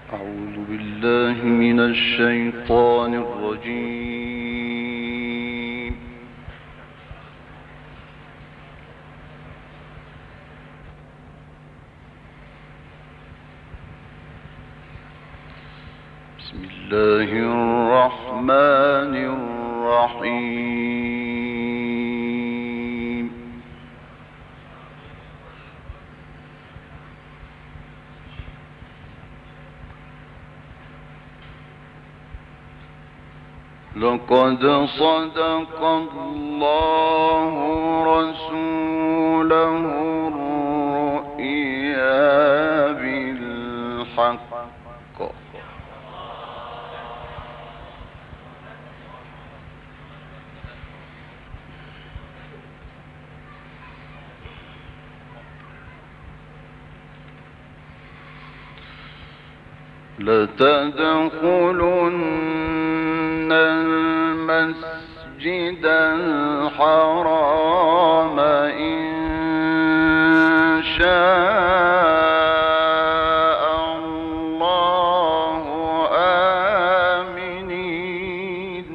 أعوذ بالله من الشيطان الرجيم. بسم الله الرحمن الرحيم. لقد صدق الله رسوله الرؤيا بالحق لتدخلن المسجد الحرام إن شاء الله آمنين.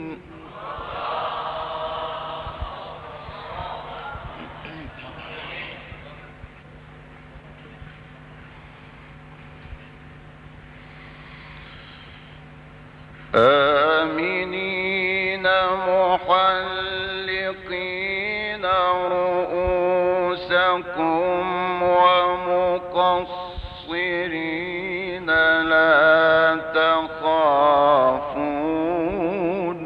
آمنين محلقين رؤوسكم ومقصرين لا تخافون.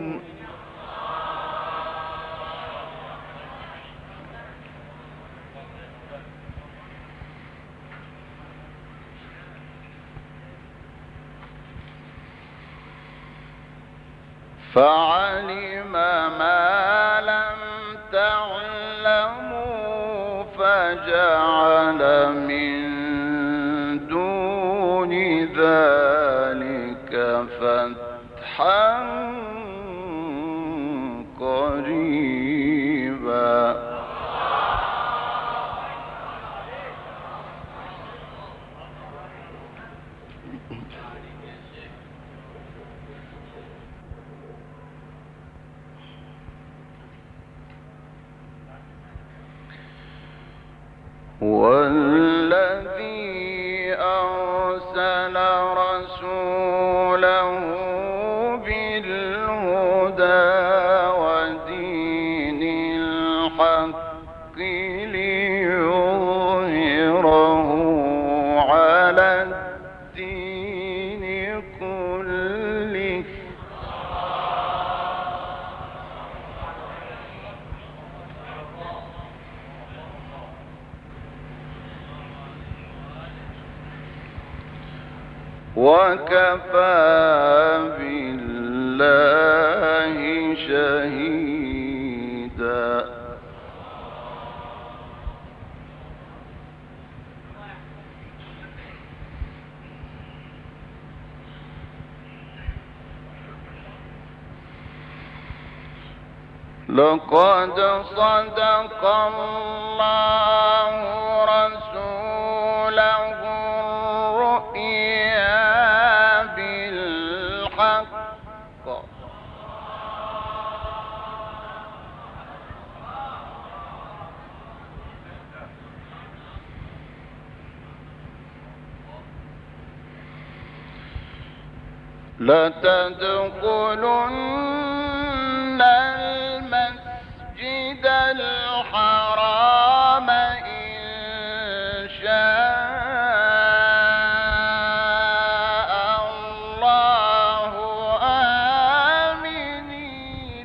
فعلم ما لم تعلموا فجعل من دون ذلك فتحا قريبا. والذي أرسل رسوله بالهدى ودين الحق ليظهره على الدين كله وكفى بالله شهيدا. لقد صدق الله رسوله الرؤيا بالحق لتدخلن المسجد الحرام إن شاء الله آمنين.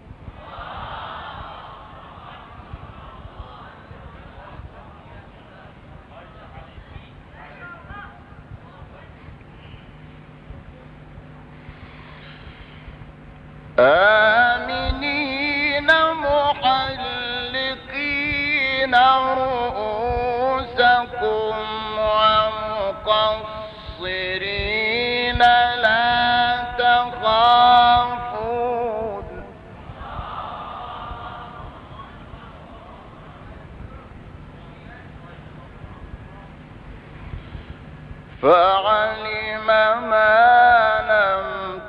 آمنين محلقين رؤوسكم ومقصرين لا تخافون. فعلم ما لم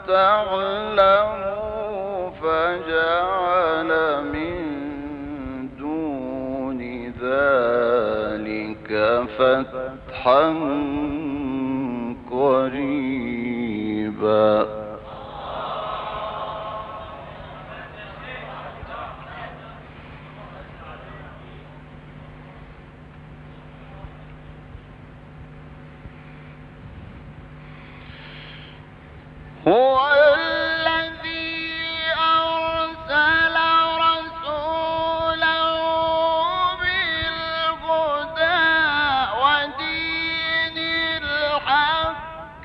تعلموا فجعل من دون ذلك فتحا قريبا. هو الذي أرسل رسوله بالهدى ودين الحق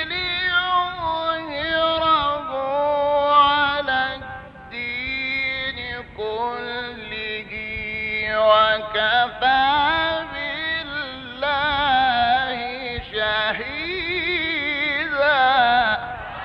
ليظهره على الدين كله وكفى بالله شهيدا.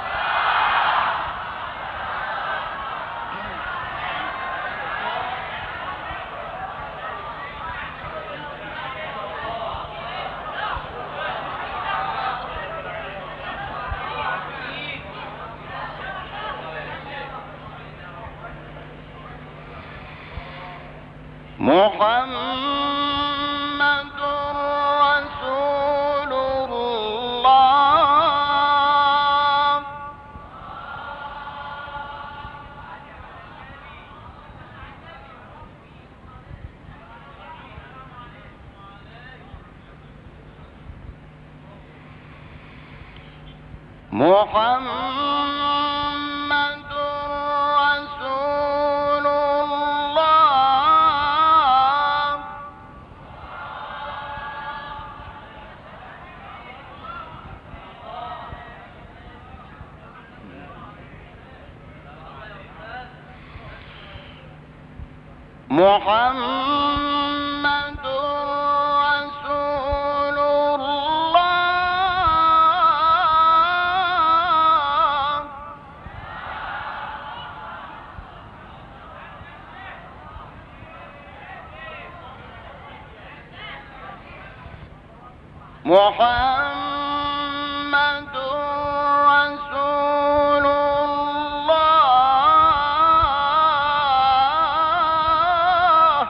محمد رسول الله محمد رسول الله محمد رسول الله محمد رسول الله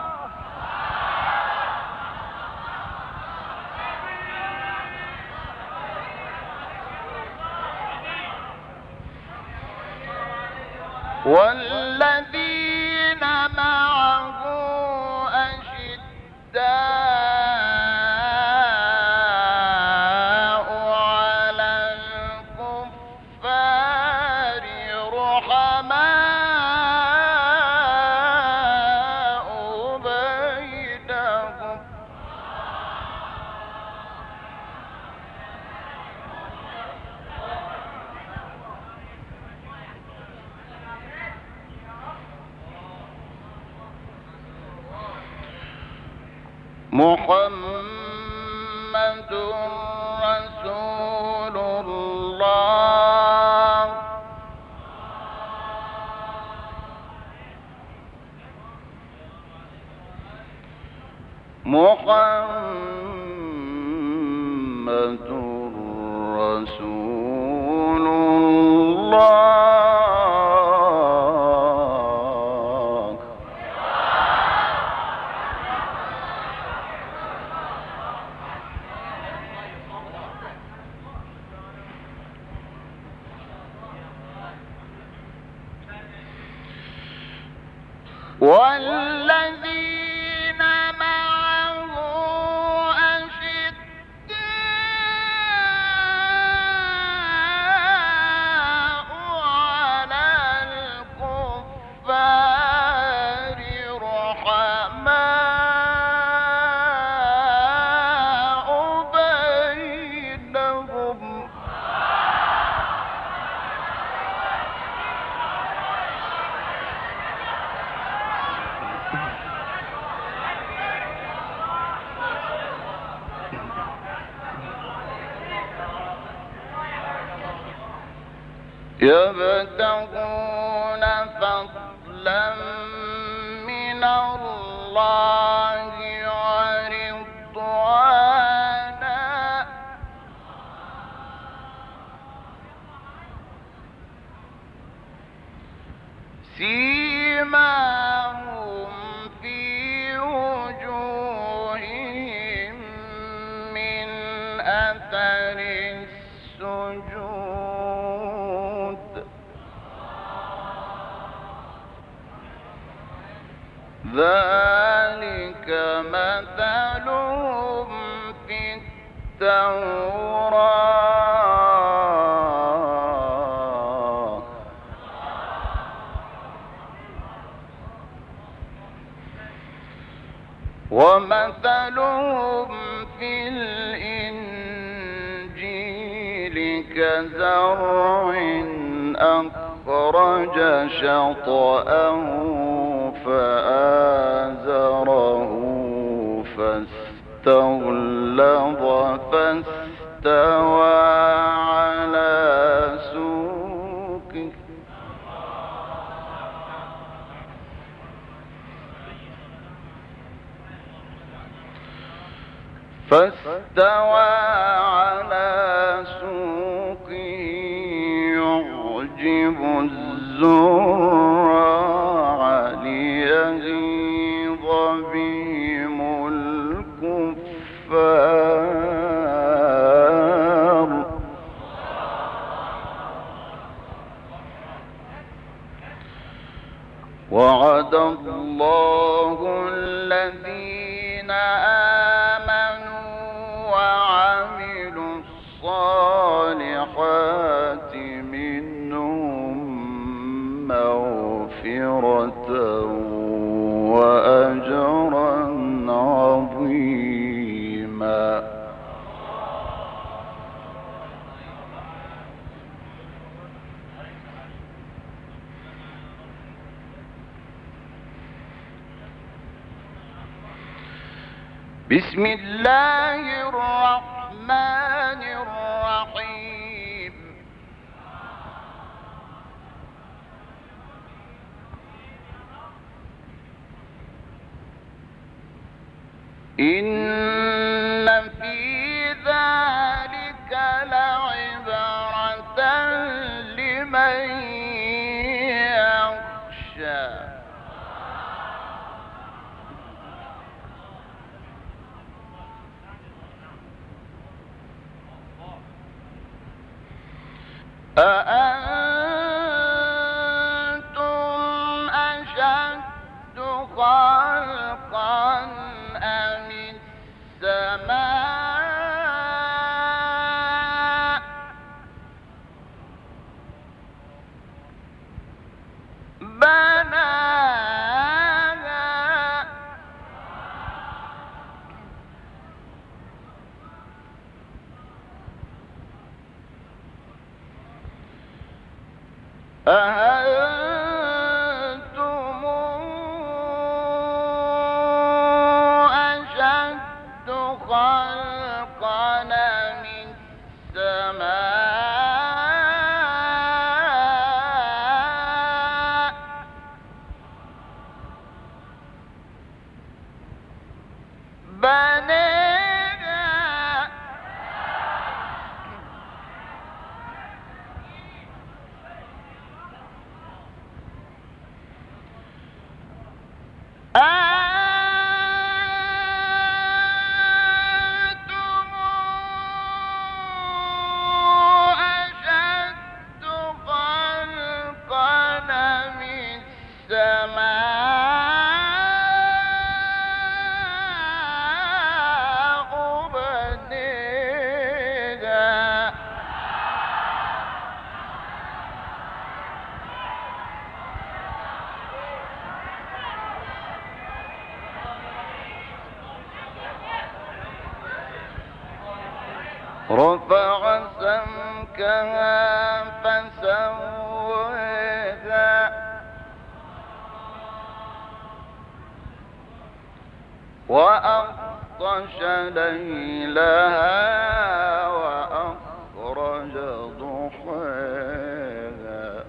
والذين معه أشداء على الكفار رحماء بينهم محمد رسول الله محمد رسول الله والذين معه أشداء على الكفار رحماء بينهم يبتغون فضلا من الله ورضوانا سيماهم في وجوههم من أثر السجود ذلك مثلهم في التوراة ومثلهم في الإنجيل كزرع أخرج شطأه فآزره فاستغلظ فاستوى على سوقه يعجب الزراع ليغيظ بهم الكفار وعد الله الذين آمنوا وعملوا الصالحات منهم مغفرة وأجرا عظيما بسم الله الرحمن الرحيم إن في ذلك لعبرة لمن يخشى أأنتم أشد خلقا أم السماء بناها أأنتم أشد خلقا أم السماء بناها أنتم أشد خلقا أم السماء بنيها رفع سمكها فسواها وأغطش ليلها وأخرج ضحاها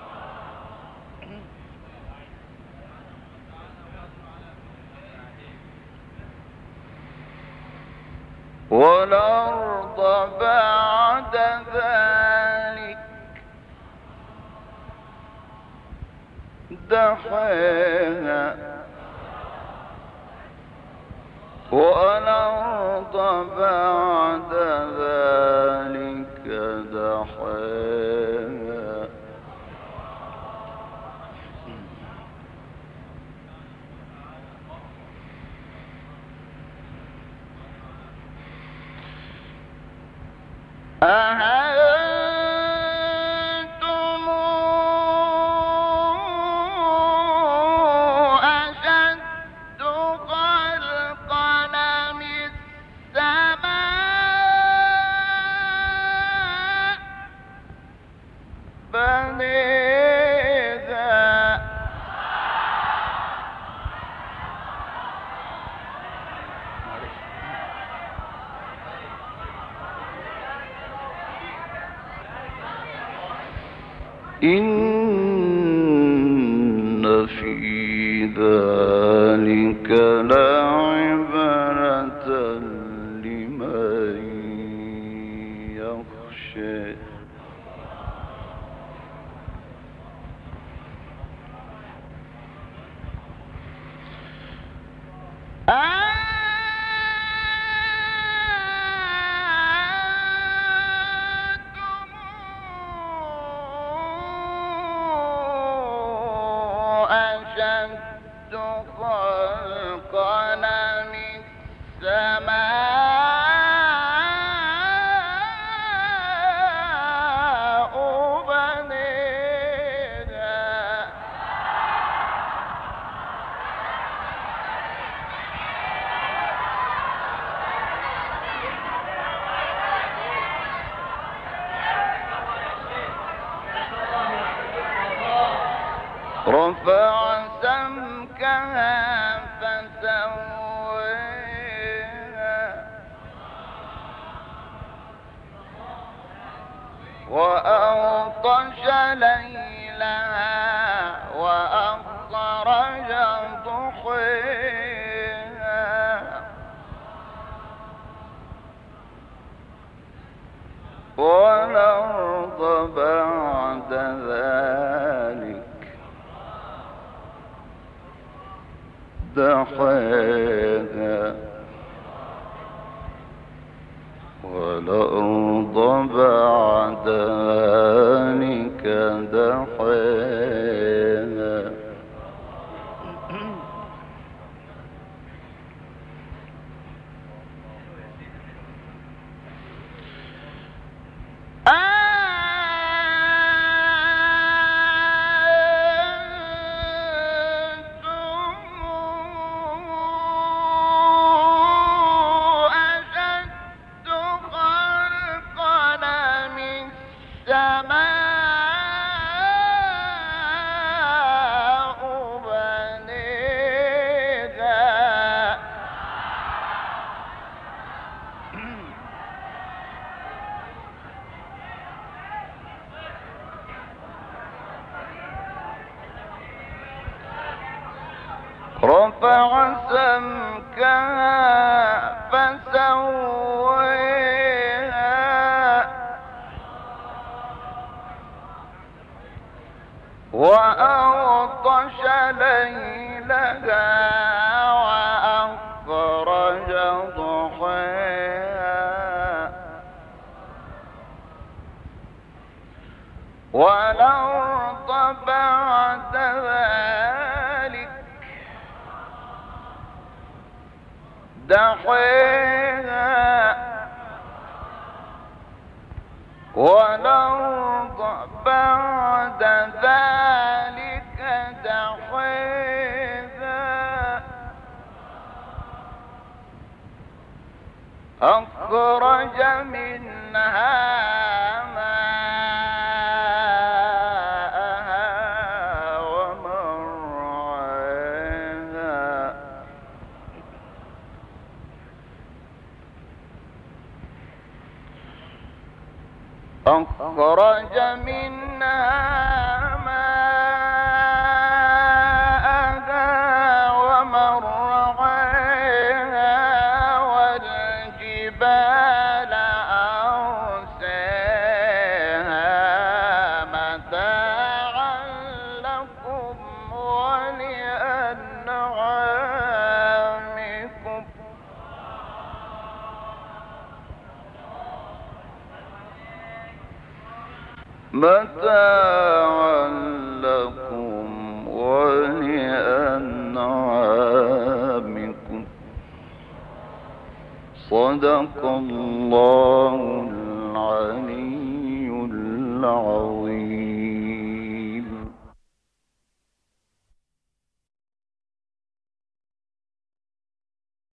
والأرض بعد ذلك دحيها والأرض بعد ذلك دحيها أأنتم أشد خلقا أم السماء بنيها إن في ذلك لعبرة لمن يخشى أشد خلقا أم السماء بنيها رفع سمكها فسويها وأغطش ليلها وأخرج ضحيها والأرض بعد ذلك دحيها والأرض بعد ذلك دحيها رفع سمكها فسويها وأغطش ليلها وأخرج ضحيها والأرض بعد ذلك دحيها والأرض بعد ذلك دحيها أخرج منها ماءها ومرعاها أخرج منها ماءها ومرعاها والجبال أرساها متاعا لكم متاعا لكم ولأنعامكم. صدق الله